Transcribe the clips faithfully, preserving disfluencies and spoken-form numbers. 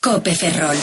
COPE Ferrol.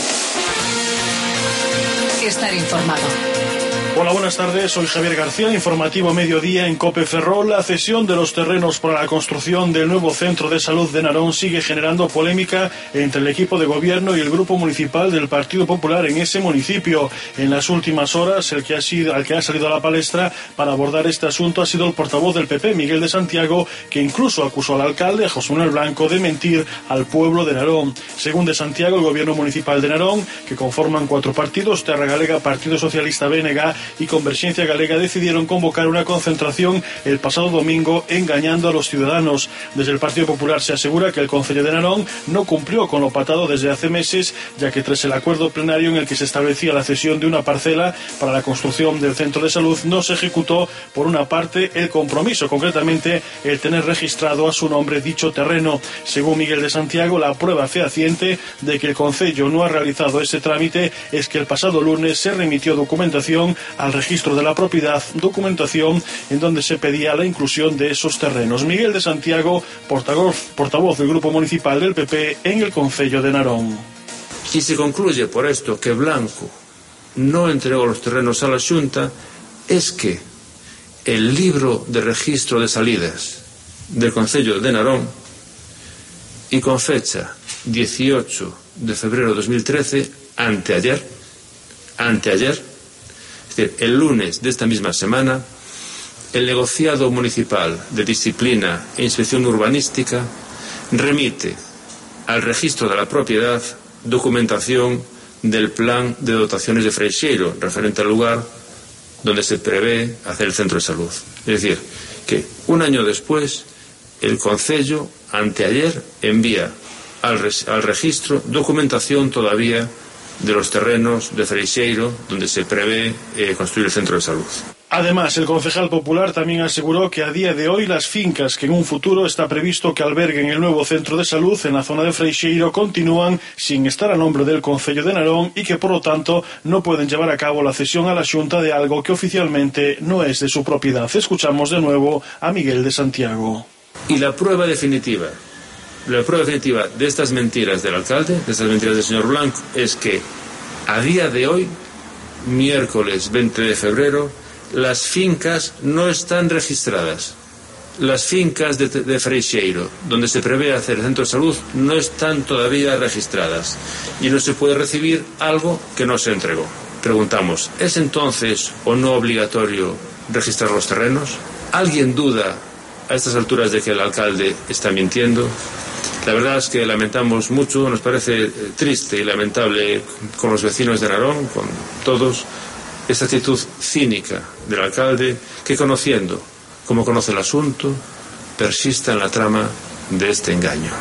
Estar informado. Hola, buenas tardes, soy Javier García, informativo mediodía en COPE Ferrol. La cesión de los terrenos para la construcción del nuevo centro de salud de Narón sigue generando polémica entre el equipo de gobierno y el grupo municipal del Partido Popular en ese municipio. En las últimas horas, el que ha sido, el que ha salido a la palestra para abordar este asunto ha sido el portavoz del P P, Miguel de Santiago, que incluso acusó al alcalde, José Manuel Blanco, de mentir al pueblo de Narón. Según de Santiago, el gobierno municipal de Narón, que conforman cuatro partidos, Terra Galega, Partido Socialista B N G y Convergencia Galega, decidieron convocar una concentración el pasado domingo engañando a los ciudadanos. Desde el Partido Popular se asegura que el Concello de Narón no cumplió con lo pactado desde hace meses, ya que tras el acuerdo plenario en el que se establecía la cesión de una parcela para la construcción del centro de salud, no se ejecutó por una parte el compromiso, concretamente el tener registrado a su nombre dicho terreno. Según Miguel de Santiago, la prueba fehaciente de que el Concello no ha realizado ese trámite es que el pasado lunes se remitió documentación al registro de la propiedad, documentación en donde se pedía la inclusión de esos terrenos. Miguel de Santiago, portavoz, portavoz del grupo municipal del P P en el Concello de Narón. Y se concluye por esto que Blanco no entregó los terrenos a la Xunta, es que el libro de registro de salidas del Concello de Narón, y con fecha dieciocho de febrero de dos mil trece, anteayer, anteayer, es decir, el lunes de esta misma semana, el negociado municipal de disciplina e inspección urbanística remite al registro de la propiedad documentación del plan de dotaciones de Freixeiro referente al lugar donde se prevé hacer el centro de salud. Es decir, que un año después el Concello, anteayer, envía al, al registro documentación todavía de los terrenos de Freixeiro donde se prevé eh, construir el centro de salud. Además, el concejal popular también aseguró que a día de hoy las fincas que en un futuro está previsto que alberguen el nuevo centro de salud en la zona de Freixeiro continúan sin estar a nombre del Concello de Narón y que por lo tanto no pueden llevar a cabo la cesión a la Xunta de algo que oficialmente no es de su propiedad. Escuchamos de nuevo a Miguel de Santiago. Y la prueba definitiva, la prueba definitiva de estas mentiras del alcalde, de estas mentiras del señor Blanco, es que a día de hoy, miércoles veinte de febrero, las fincas no están registradas. Las fincas de, de Freixeiro, donde se prevé hacer el centro de salud, no están todavía registradas. Y no se puede recibir algo que no se entregó. Preguntamos, ¿es entonces o no obligatorio registrar los terrenos? ¿Alguien duda a estas alturas de que el alcalde está mintiendo? La verdad es que lamentamos mucho, nos parece triste y lamentable con los vecinos de Narón, con todos, esta actitud cínica del alcalde que, conociendo como conoce el asunto, persista en la trama de este engaño.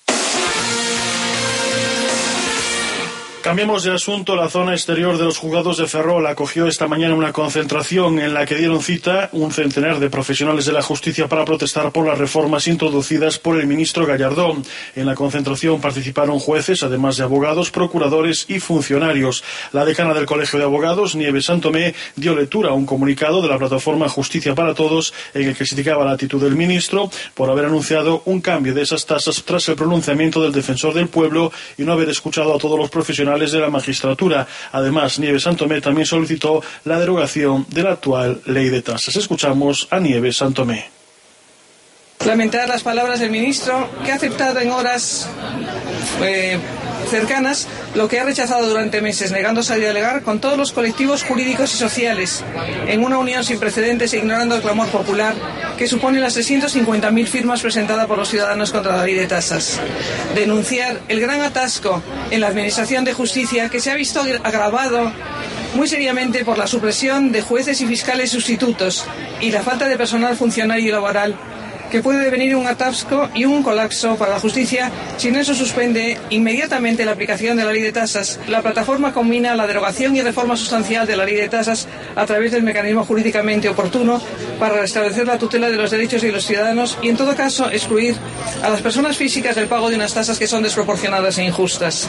Cambiemos de asunto. La zona exterior de los juzgados de Ferrol acogió esta mañana una concentración en la que dieron cita un centenar de profesionales de la justicia para protestar por las reformas introducidas por el ministro Gallardón. En la concentración participaron jueces, además de abogados, procuradores y funcionarios. La decana del Colegio de Abogados, Nieves Santomé, dio lectura a un comunicado de la plataforma Justicia para Todos en el que criticaba la actitud del ministro por haber anunciado un cambio de esas tasas tras el pronunciamiento del defensor del pueblo y no haber escuchado a todos los profesionales de la magistratura. Además, Nieves Santomé también solicitó la derogación de la actual ley de tasas. Escuchamos a Nieves Santomé. Lamentar las palabras del ministro, que ha aceptado en horas eh, cercanas lo que ha rechazado durante meses, negándose a dialogar con todos los colectivos jurídicos y sociales, en una unión sin precedentes e ignorando el clamor popular que supone las trescientas cincuenta mil firmas presentadas por los ciudadanos contra la ley de tasas. Denunciar el gran atasco en la Administración de Justicia, que se ha visto agravado muy seriamente por la supresión de jueces y fiscales sustitutos y la falta de personal funcionario y laboral, que puede devenir un atasco y un colapso para la justicia si no se suspende inmediatamente la aplicación de la ley de tasas. La plataforma combina la derogación y reforma sustancial de la ley de tasas a través del mecanismo jurídicamente oportuno para restablecer la tutela de los derechos de los ciudadanos y, en todo caso, excluir a las personas físicas del pago de unas tasas que son desproporcionadas e injustas.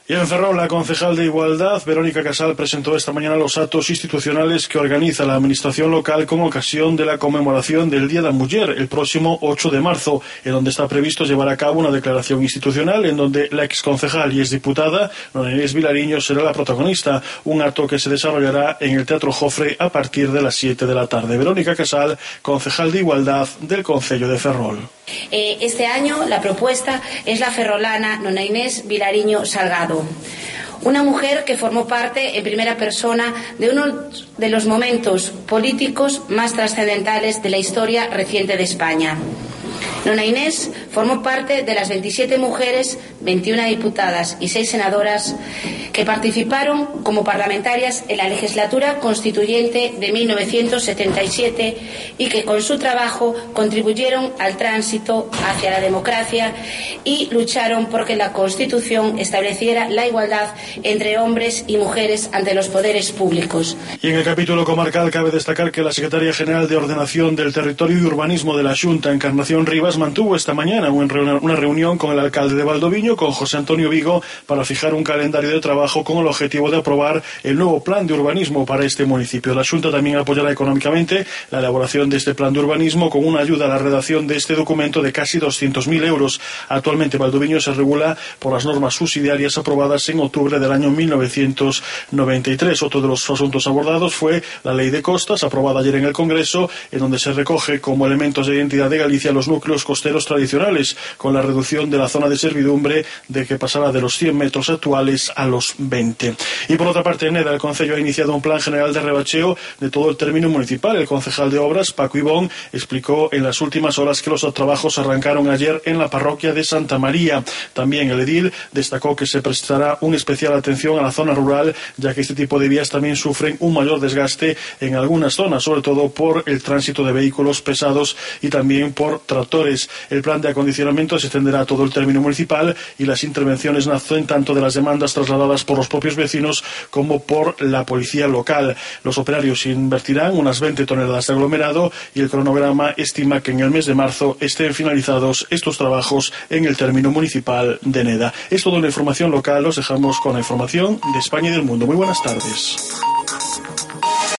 Y en Ferrol, la concejal de Igualdad, Verónica Casal, presentó esta mañana los actos institucionales que organiza la administración local con ocasión de la conmemoración del Día de la Mujer, el próximo ocho de marzo, en donde está previsto llevar a cabo una declaración institucional en donde la exconcejal y exdiputada, Nona Inés Vilariño, será la protagonista, un acto que se desarrollará en el Teatro Jofre a partir de las siete de la tarde. Verónica Casal, concejal de Igualdad del Concello de Ferrol. Eh, este año la propuesta es la ferrolana Nona Inés Vilariño Salgado, una mujer que formó parte en primera persona de uno de los momentos políticos más trascendentales de la historia reciente de España. Nona Inés formó parte de las veintisiete mujeres, veintiuna diputadas y seis senadoras que participaron como parlamentarias en la legislatura constituyente de mil novecientos setenta y siete y que con su trabajo contribuyeron al tránsito hacia la democracia y lucharon por que la Constitución estableciera la igualdad entre hombres y mujeres ante los poderes públicos. Y en el capítulo comarcal cabe destacar que la secretaria general de Ordenación del Territorio y Urbanismo de la Xunta, Encarnación Rivas, mantuvo esta mañana una reunión con el alcalde de Valdoviño, con José Antonio Vigo, para fijar un calendario de trabajo con el objetivo de aprobar el nuevo plan de urbanismo para este municipio. La Xunta también apoyará económicamente la elaboración de este plan de urbanismo con una ayuda a la redacción de este documento de casi doscientos mil euros. Actualmente Valdoviño se regula por las normas subsidiarias aprobadas en octubre del año mil novecientos noventa y tres. Otro de los asuntos abordados fue la Ley de Costas, aprobada ayer en el Congreso, en donde se recoge como elementos de identidad de Galicia los núcleos costeros tradicionales, con la reducción de la zona de servidumbre de que pasará de los cien metros actuales a los veinte. Y por otra parte, en Neda, el Concello ha iniciado un plan general de rebacheo de todo el término municipal. El concejal de Obras, Paco Ibón, explicó en las últimas horas que los trabajos arrancaron ayer en la parroquia de Santa María. También el edil destacó que se prestará una especial atención a la zona rural, ya que este tipo de vías también sufren un mayor desgaste en algunas zonas, sobre todo por el tránsito de vehículos pesados y también por tractores. El plan de acondicionamiento se extenderá a todo el término municipal y las intervenciones nacen tanto de las demandas trasladadas por los propios vecinos como por la policía local. Los operarios invertirán unas veinte toneladas de aglomerado y el cronograma estima que en el mes de marzo estén finalizados estos trabajos en el término municipal de Neda. Es toda la información local. Os dejamos con la información de España y del mundo. Muy buenas tardes.